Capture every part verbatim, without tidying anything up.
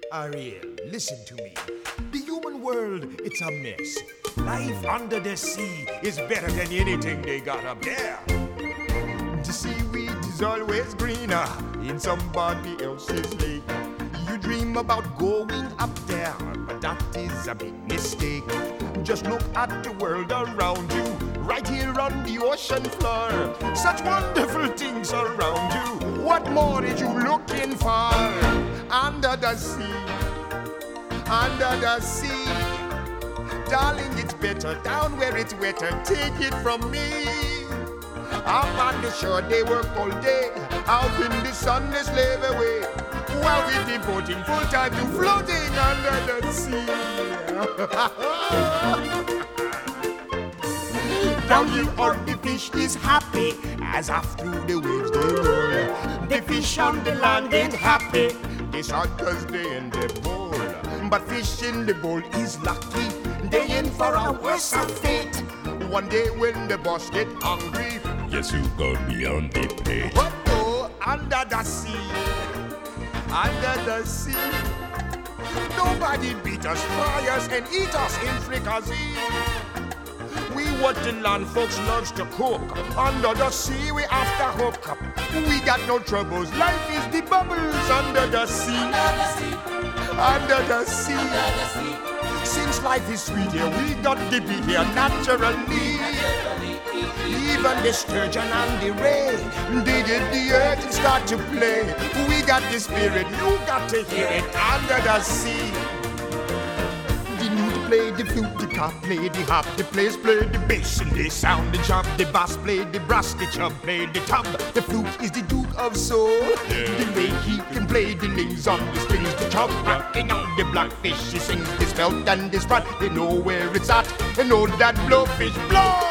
Ariel, listen to me. The human world, it's a mess. Life under the sea is better than anything they got up there. The seaweed is always greener in somebody else's lake. You dream about going up there, but that is a big mistake. Just look at the world around you, right here on the ocean floor. Such wonderful things around you. What more are you looking for? Under the sea, under the sea. Darling, it's better down where it's wetter. Take it from me. Up on the shore they work all day, out in the sun they slave away, while we're devoting full time to floating under the sea. Down here on the fish is happy, as after the waves they roll. The fish on the land ain't happy, they shot cause they in the bowl. But fish in the bowl is lucky, they in for a worse fate. One day when the boss get hungry, yes, you got me on the plate. But oh, under the sea, under the sea, nobody beat us, fry us, and eat us in fricassee. We what the land folks loves to cook. Under the sea, we after hook up. We got no troubles. Life is the bubbles under the sea. Under the sea. Under the sea. Under the sea. Since life is sweet here, we got to be here naturally. Even the sturgeon and the ray, they get the earth and start to play. We got the spirit, you got to hear it under the sea. The newt play the flute, the cop play the harp, the players play the bass and they sound the chop. The bass play the brass, the chub play the tub. The flute is the duke of soul. Yeah. The way he can play the names on the strings, the chub rocking on the blackfish. He sings this belt and this rod. They know where it's at. They know that blowfish blow.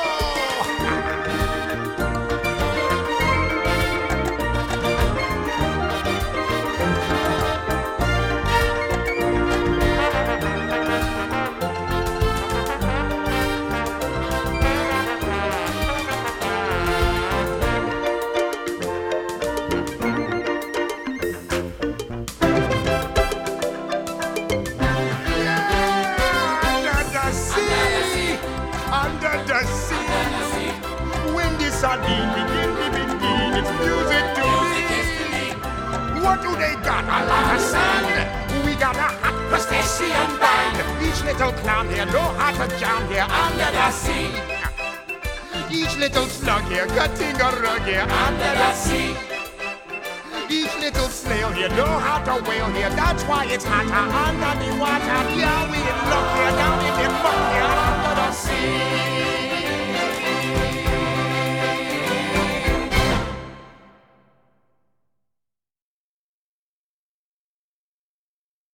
Sardine begin to begin, it's music to me. What do they got? A lot of sand. We got a hot crustacean band. Each little clown here know how to jam here under the sea. Each little slug here cutting a rug here under the sea. Each little snail here know how to whale here. That's why it's hotter under the water. Yeah, we in luck here